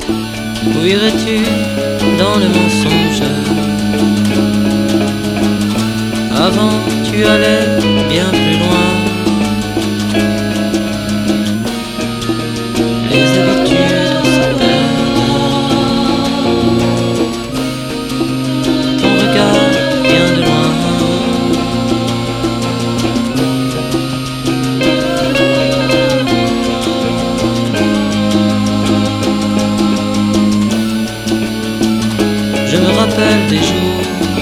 Où irais-tu dans le mensonge? Avant tu allais bien plus loin. Les habitudes se perdent. Ton regard vient de loin. Je me rappelle des jours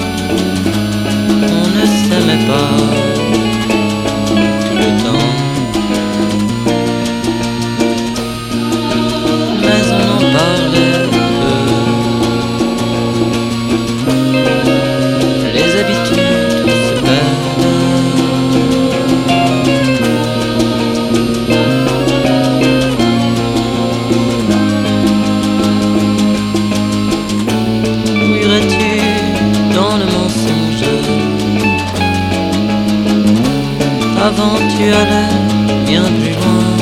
on ne s'aimait pas tout le temps, mais on en parlait peu. Les habitudes se perdent. Où irais-tu dans le mensonge? Avant tu allais bien plus loin.